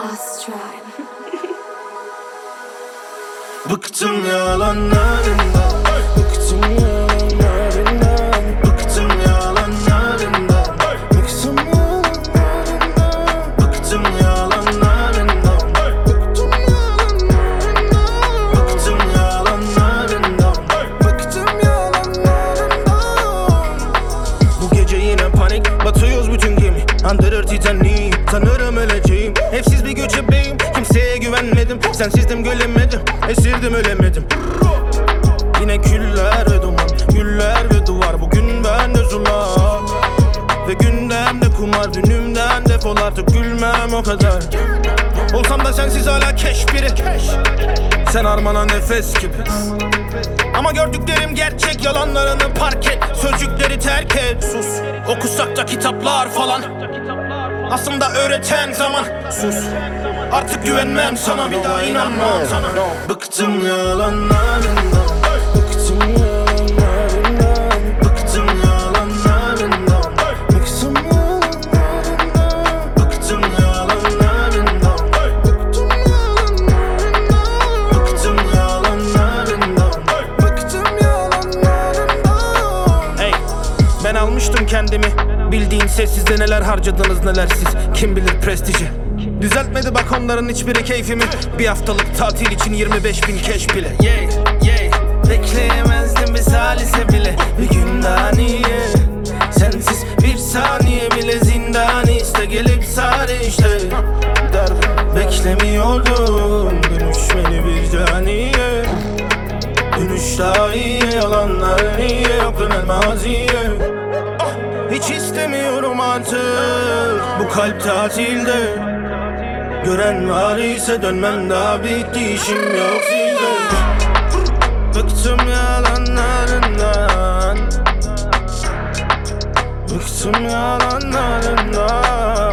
Last try. Bıktım yalanlarından, bıktım yalanlarından, bıktım yalanlarından, bıktım yalanlarından, bıktım yalanlarından, bıktım yalanlarından, bıktım yalanlarından. Bu gece yine panik, batıyoruz bütün gemi. Andırır Titanic, sanırım öleceğim. Evsiz bir göçebeyim, kimseye güvenmedim. Sensizdim gülemedim, esirdim ölemedim. Yine küller ve duman, güller ve duvar. Bugün ben de zulak ve gündemde kumar. Dünümden defol artık, gülmem o kadar. Olsam da sensiz hala keş biri. Sen armana nefes gibi. Ama gördüklerim gerçek, yalanlarını park et. Sözcükleri terk et, sus. Okusak da kitaplar falan, aslında öğreten zaman. Sus, artık güvenmem sana, bir daha inanmam sana. Bıktım yalanlarından, bıktım yalanlarından, bıktım yalanlarından, bıktım yalanlarından, bıktım yalanlarından, bıktım yalanlarından, bıktım yalanlarından. Hey, ben almıştım kendimi. Bildiğin sessizde neler harcadınız neler siz, kim bilir prestiji. Düzeltmedi bak onların hiçbiri keyfimi. Bir haftalık tatil için 25.000 keş bile. Bekleyemezdim bir salise bile, bir gün daha niye? Sensiz bir saniye bile zindan, iste gelip sare işte. Beklemiyordum dönüşmeni bir caniye. Dönüş daha iyi, yalanlar niye yok dönen maziye. Hiç istemiyorum artık bu kalp tatilde. Gören var ise dönmem, daha bitti işim yok sizde. Bıktım yalanlarından, bıktım yalanlarından.